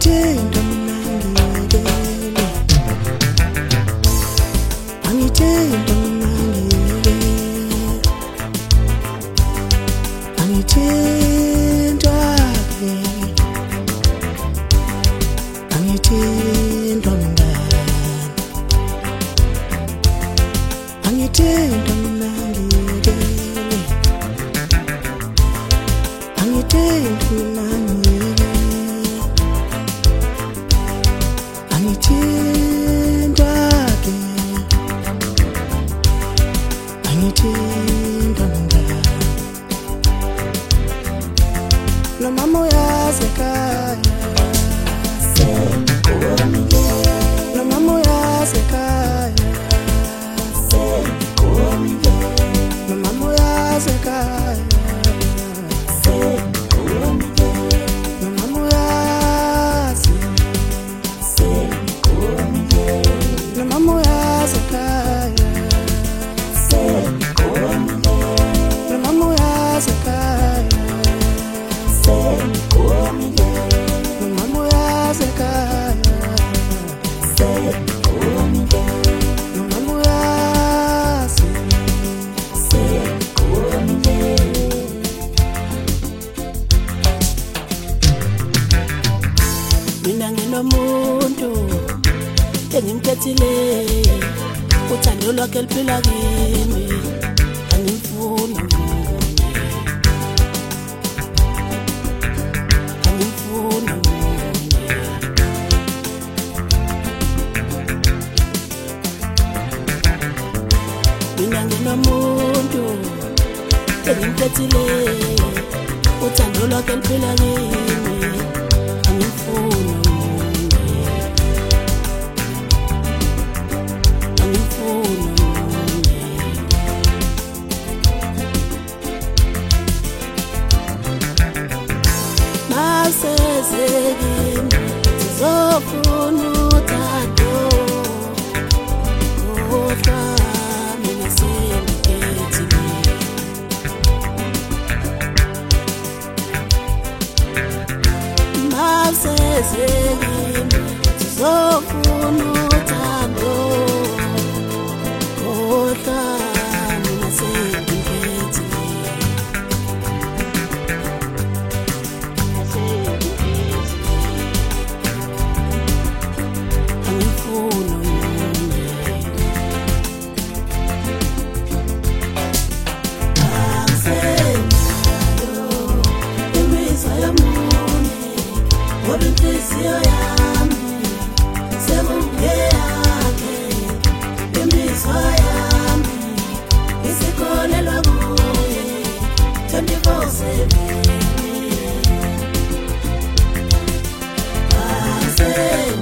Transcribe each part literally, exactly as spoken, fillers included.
Angithemba mina ngiyekele, angithemba mina ngiyekele, angithemba ke, angithemba mina, angithemba mina ngiyekele, angithemba mina ngiyekele, angithemba ke, angithemba mina. No mama uyazi ekhaya, no mama uyazi ekhaya, no mama uyazi ekhaya, no mama uyazi, no mama uyazi ekhaya, no mama uyazi ekhaya, no mama uyazi ekhaya, no mama uyazi. Mina nginomuntu engimkhethile, uthando lwakhe luphila kimi, angimfuni omunye, angimfuni omunye. Mina nginomuntu engimkhethile, uthando lwakhe luphila kimi, angimfuni omunye, angimfuni omunye. Masezekini sizofuna uthando, kodwa mina sengikhethile. Masezekini sizofuna uthando, kodwa mina sengikhethile. Angifuni omunye, angisenayo imizwa yomunye, ngoba inhliziyo yami sekungeyakhe. Imizwa yami isikholelwa kuye twenty-four seven.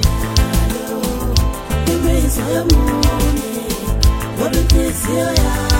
Angisenayo imizwa yomunye, ngoba inhliziyo yami